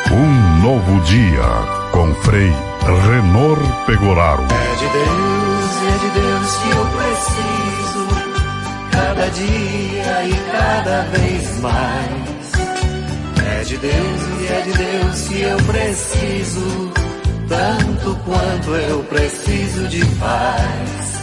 Um novo dia com Frei Renor Pegoraro. É de Deus que eu preciso, cada dia e cada vez mais. É de Deus que eu preciso, tanto quanto eu preciso de paz.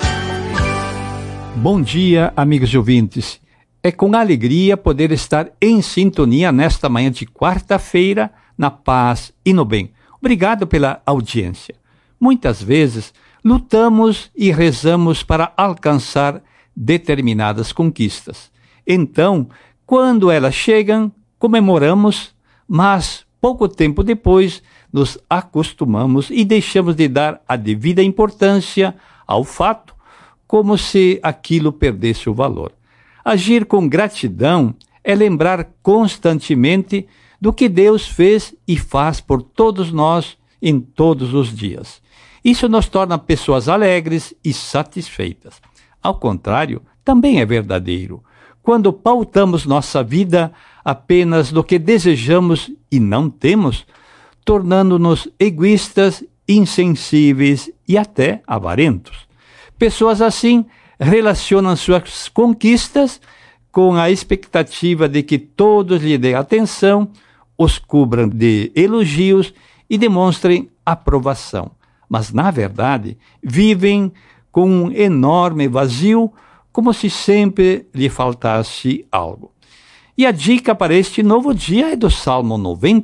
Bom dia, amigos e ouvintes. É com alegria poder estar em sintonia nesta manhã de quarta-feira, na paz e no bem. Obrigado pela audiência. Muitas vezes lutamos e rezamos para alcançar determinadas conquistas. Então, quando elas chegam, comemoramos, mas pouco tempo depois nos acostumamos e deixamos de dar a devida importância ao fato, como se aquilo perdesse o valor. Agir com gratidão é lembrar constantemente do que Deus fez e faz por todos nós em todos os dias. Isso nos torna pessoas alegres e satisfeitas. Ao contrário, também é verdadeiro. Quando pautamos nossa vida apenas do que desejamos e não temos, tornando-nos egoístas, insensíveis e até avarentos. Pessoas assim relacionam suas conquistas com a expectativa de que todos lhe deem atenção, os cubram de elogios e demonstrem aprovação. Mas, na verdade, vivem com um enorme vazio, como se sempre lhe faltasse algo. E a dica para este novo dia é do Salmo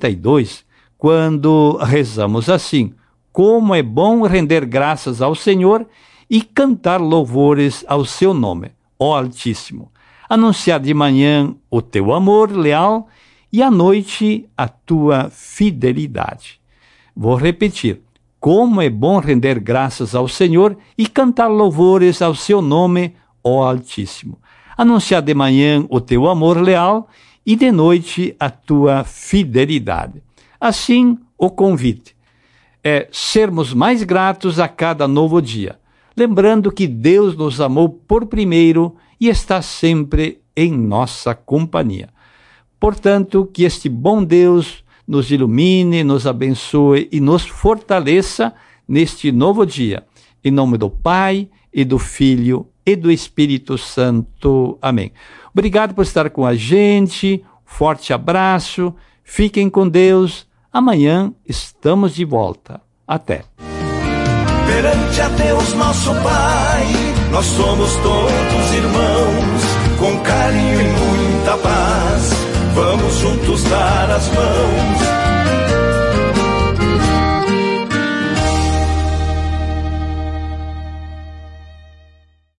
92, quando rezamos assim: como é bom render graças ao Senhor e cantar louvores ao seu nome, ó Altíssimo. Anunciar de manhã o teu amor leal e à noite a tua fidelidade. Vou repetir. Como é bom render graças ao Senhor e cantar louvores ao seu nome, ó Altíssimo. Anunciar de manhã o teu amor leal e de noite a tua fidelidade. Assim, o convite é sermos mais gratos a cada novo dia, lembrando que Deus nos amou por primeiro e está sempre em nossa companhia. Portanto, que este bom Deus nos ilumine, nos abençoe e nos fortaleça neste novo dia. Em nome do Pai, e do Filho, e do Espírito Santo. Amém. Obrigado por estar com a gente. Forte abraço. Fiquem com Deus. Amanhã estamos de volta. Até. Perante a Deus nosso Pai, nós somos todos irmãos, com carinho e muita paz, vamos juntos dar as mãos